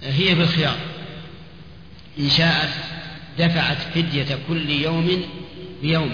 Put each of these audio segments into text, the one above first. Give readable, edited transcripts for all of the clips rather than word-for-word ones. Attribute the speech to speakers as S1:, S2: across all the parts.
S1: هي بالخيار، إن شاءت دفعت فدية كل يوم بيوم،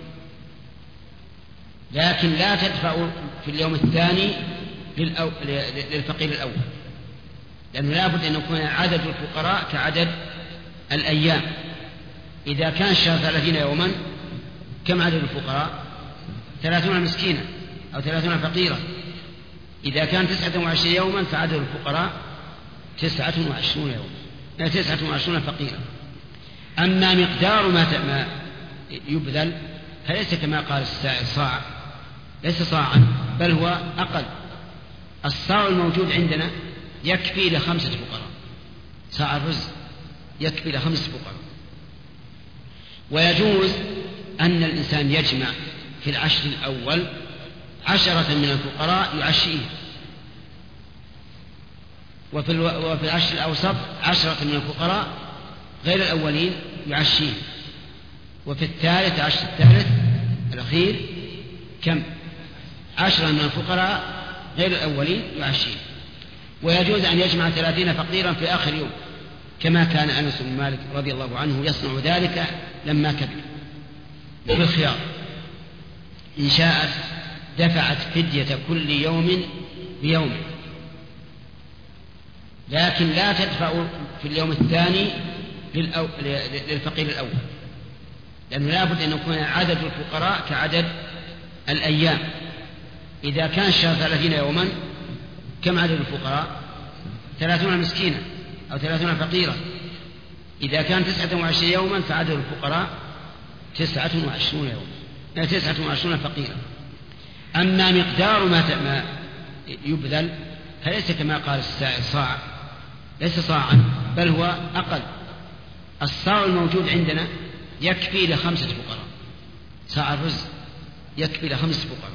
S1: لكن لا تدفع في اليوم الثاني للفقير الأول، لأنه لا بد أن يكون عدد الفقراء كعدد الأيام. إذا كان الشهر 30 يوما كم عدد الفقراء؟ 30 مسكينا أو 30 فقيرا. إذا كان 29 يوما فعدد الفقراء 29 يوما، 29 فقيرا. أما مقدار ما يبذل فليس كما قال السائل صاع، ليس صاعا بل هو أقل. الصاع الموجود عندنا يكفي ل5 فقراء، صاع الرز يكفي ل5 فقراء. ويجوز أن الإنسان يجمع في العشر الأول 10 من الفقراء يعشيه، وفي العشر الأوسط 10 من الفقراء غير الأولين يعشيه، وفي الثالث عشر الثالث الأخير كم؟ 10 من الفقراء غير الأولين يعشيه. ويجوز أن يجمع 30 فقيرا في آخر يوم، كما كان أنس بن مالك رضي الله عنه يصنع ذلك لما كبر. بالخيار، إن شاءت دفعت فدية كل يوم بيوم، لكن لا تدفع في اليوم الثاني للفقير الأول، لأنه لا بد أن يكون عدد الفقراء كعدد الأيام. إذا كان الشهر 30 يوما كم عدد الفقراء؟ 30 مسكينا أو 30 فقيرا. إذا كان 29 يوما فعدد الفقراء 29 يوما، 29 فقيرا. أما مقدار ما يبذل فليس كما قال السائل صاع، ليس صاعا بل هو أقل. الصاع الموجود عندنا يكفي ل5 فقراء، صاع الرز يكفي ل5 فقراء.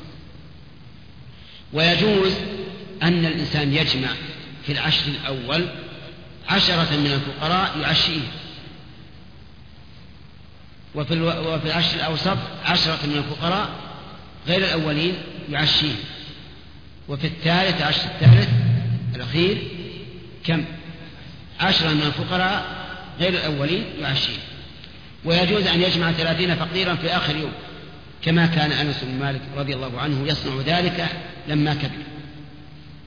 S1: ويجوز أن الإنسان يجمع في العشر الأول 10 من الفقراء يعشيه، وفي العشر الأوسط 10 من الفقراء غير الأولين يعشيه، وفي الثالث عشر الثالث الأخير كم؟ 10 من الفقراء غير الأولين يعشيه. ويجوز أن يجمع 30 فقيرا في آخر يوم، كما كان أنس بن مالك رضي الله عنه يصنع ذلك لما كبر.